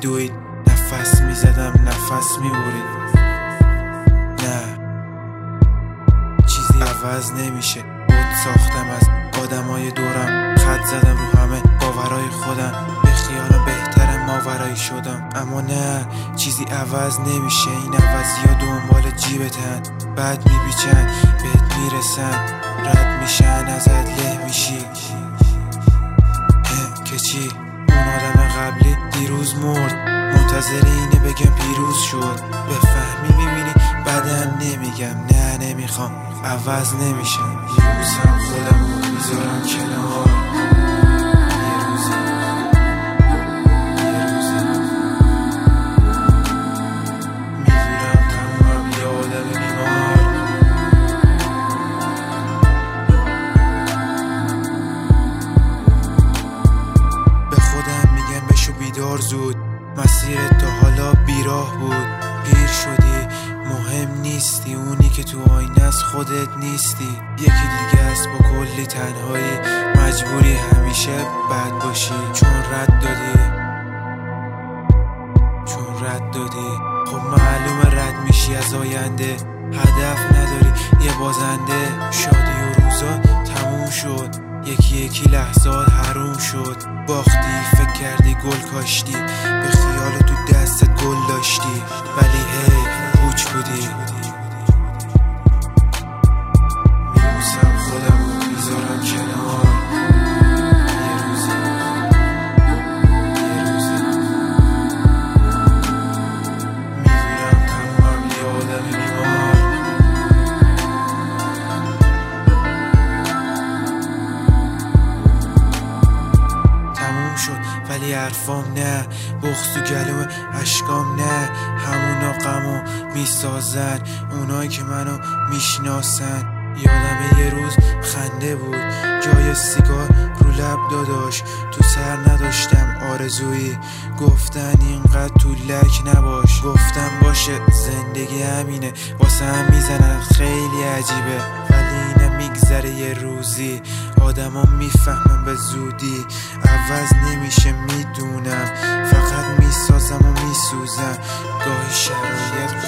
میدوید، نفس میزدم نفس میبرید. نه چیزی عوض نمیشه. بود ساختم از آدمای دورم، خط زدم رو همه باورای خودم، به خیالم بهتر ماورایی شدم. اما نه چیزی عوض نمیشه. این عوضی ها دنبال جیبتن، بعد میپیچن بهت میرسن، رد میشن ازت له میشی که چی؟ اون آدم قبلی دیروز مرد، منتظر اینه بگم پیروز شد. بفهمی میبینی بعدم نمیگم نه نمیخوام، عوض نمیشم. یه روزم خودم میذارم کنار، میذارم تمومم یه آدم بیمار. به خودم میگم بشو بیدار زود، مسیرت تا حالا بیراه بود. پیر شدی مهم نیستی، اونی که تو آینه از خودت نیستی. یکی دیگه است با کلی تنهایی، مجبوری همیشه بد باشی چون رد دادی. خب معلومه رد میشی از آینده، هدف نداری یه بازنده. شادی و روزا تموم شد، یکی لحظات حروم شد. باختی فکر کردی گل کاشتی، به خیال تو دستت گل داشتی، ولی هی پوچ بودی. میبوسم خودم میذارم کنار، یه روزی میذارم تمام یه آدم بیمار. تموم شد ولی حرفام نه، بغض تو گلوم اشکام نه. همونا غمو میسازن، اونایی که منو میشناسن. یادم یه روز خنده بود، جای سیگار رو لب داداش، تو سر نداشتم آرزویی. گفتن اینقدر تو لک نباش، گفتم باشه زندگی همینه، واسه هم میزنن خیلی عجیبه. ولی اینه میگذره یه روزی، آدما میفهمن به زودی. عوض نمیشه میدونم، فقط میسازم و میسوزم. گاهی شرایط